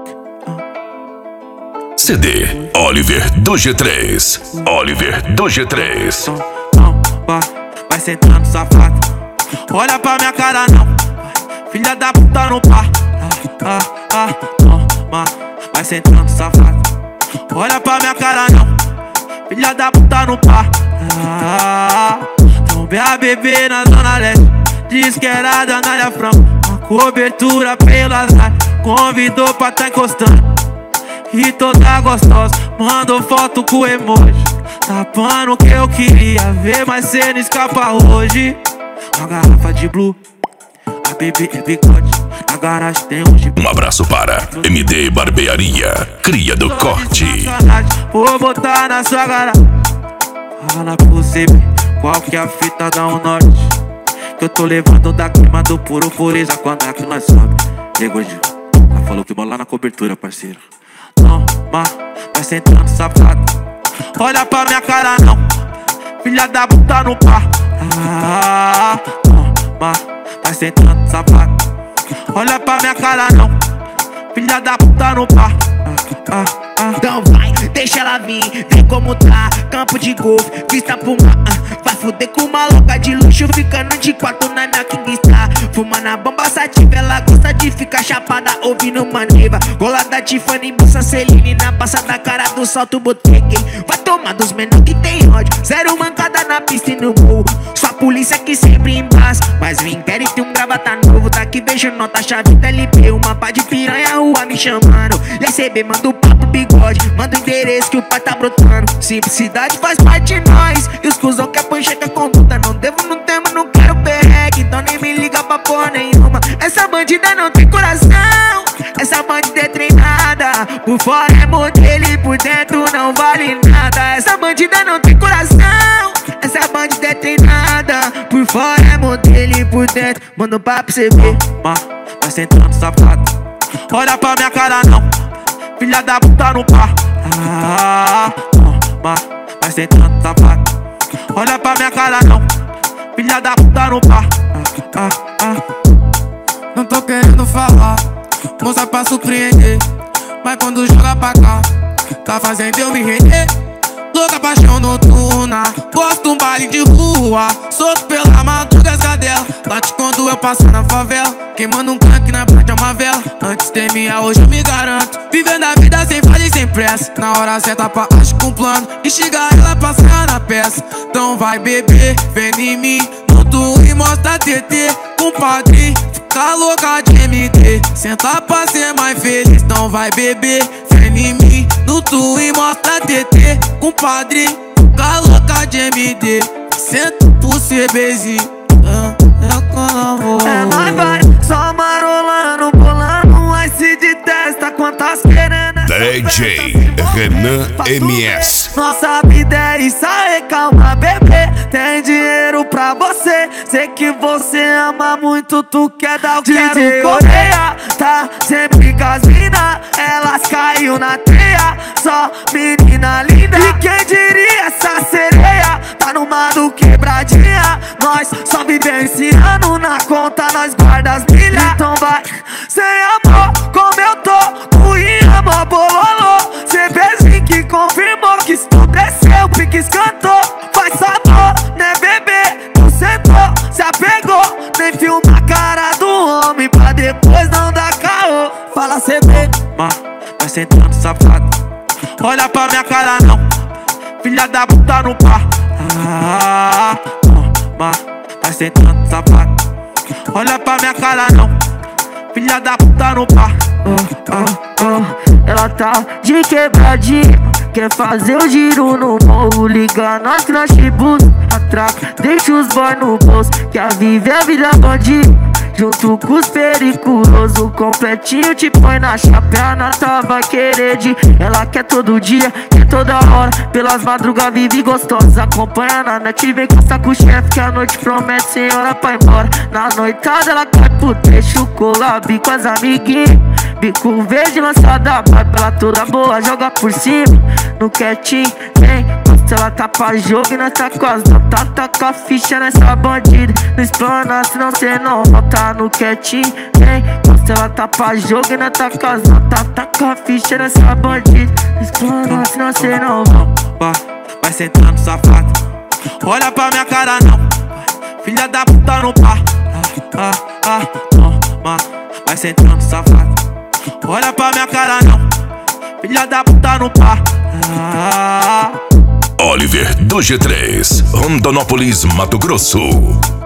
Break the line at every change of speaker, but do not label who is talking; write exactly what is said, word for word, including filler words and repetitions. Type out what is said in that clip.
C D Oliver do G três. Oliver do G três.
Vai sentando, safado. Olha pra minha cara não, filha da puta no par. Ah, ah, ah, vai sentando, safado. Olha pra minha cara não, filha da puta no par. Ah, trombei a bebê na zona leste, diz que era da Anália Franco. Uma cobertura pelas lives, convidou pra tá encostando. E toda gostosa, mandou foto com emoji, tapando o que eu queria ver, mas cê não escapa hoje. Uma garrafa de blue, a bebê é bigode, na garagem tem um jeep.
Um abraço para M D Barbearia, cria do corte.
Vou botar na sua garagem, fala pra você bem, qual que é a fita da um norte, que eu tô levando da clima do puro pureza quando é que nós sobe. E aí, gordinho, ela falou que bola na cobertura, parceiro. Toma, vai sentando, safado. Olha pra minha cara não, filha da puta no par. Ah, toma, vai sentando, safado. Olha pra minha cara não, filha da puta no par. Ah, ah, ah.
Então vai, deixa ela vir, vê como tá. Campo de golfe, vista pro mar. Vai foder com uma louca de luxo, ficando de quatro na minha King Star. Fuma na bomba sativa, ela gosta de ficar chapada ouvindo Maneva. Golada Tiffany, bolsa Celine, na passa da cara do salto botequei. Vai tomar dos menor que tem ódio, zero mancada na pista e no morro. Só a polícia que sempre embaça, mas o inquérito tem um gravata novo. Daqui vejo nota, chave da L P, uma pá de piranha, rua me chamando. E R C B manda o papo, bigode, manda o endereço que o pai tá brotando. Simplicidade faz parte de nós, e os cuzão que apancheca conduta. Não devo, não temo, não quero perreque, então nem me liga pra porra nenhuma. Essa bandida não tem coração, essa bandida é treinada. Por fora é modelo e por dentro não vale nada. Essa bandida não tem coração, essa bandida é treinada. Por fora é modelo e por dentro manda um papo cê ver.
Vai sentando, safado. Olha pra minha cara não, filha da puta no par. Ah, toma, vai sentando, safado. Olha pra minha cara não, filha da puta no par. Ah, ah, ah.
Não tô querendo falar, moça pra surpreender, mas quando joga pra cá, tá fazendo eu me render. Louca paixão noturna, gosto um baile de rua, solto pela madruga as cadela, bate quando eu passo na favela, queimando um crack na frente é uma vela. Antes temia, hoje eu me garanto, vivendo a vida sem falha e sem pressa. Na hora certa pra acho com plano, enxergar ela passar na peça. Então vai beber, vem em mim, no tu e mostra T T, compadre. Fica louca de M D, senta pra ser mais feliz. Então vai beber, vem em mim, no tu e mostra T T, compadre. Fica louca de M D, senta pro C Bzinho. Ah, é quando
é nóis, vai, só marolando, bolando um ice de testa, quantas querendo.
D J Renan M S.
Nossa vida é isso aí, calma, bebê. Tem dinheiro pra você, sei que você ama muito, tu quer dar o que D J Coreia tá sempre com as mina, elas caiu na teia, só menina linda. E quem diria essa sereia tá numa do quebradinha. Nós só vivenciando, na conta nós guarda as milhas. Então vai, sem amor, como eu tô, ruim, amor, bololô. Cê fez que confirmou que se tu desceu, pique escantou. Faz sabor, né bebê, tu sentou, se apegou. Nem filma a cara do homem pra depois não dar caô. Fala C B,
vai sentando, safado. Olha pra minha cara não, filha da puta no par. Ah, toma, vai sentando, safado. Olha pra minha cara não, filha da puta no par.
oh, oh, oh. Ela tá de quebradinha, quer fazer o giro no morro. Liga nós crashbus, atraca, deixa os boy no bolso. Quer viver a vida bandida, junto com os periculosos. Completinho te põe na chapéu, na nota vai querer de. Ela quer todo dia, quer toda hora, pelas madrugas vive gostosa. Acompanha na net, vem constar com o chefe, que a noite promete sem hora pra ir embora. Na noitada ela cai pro trecho, collab com as amiguinhas. Bico verde lançada, vai pela toda boa, joga por cima. No quietinho, vem, Mostra ela tapa jogo e nós tá quase não tá, taca a ficha nessa bandida. Não explana, senão cê não volta no quietinho, hein? Mostra ela tapa jogo e nós tá quase não tá, taca a ficha nessa bandida. Não explana, senão cê não volta.
Vai sentando safado, olha pra minha cara não, filha da puta no pá. Ah, ah, ah, toma. Vai sentando safado, olha pra minha cara não, filha da puta no pá. Ah,
Oliver do G três, Rondonópolis, Mato Grosso.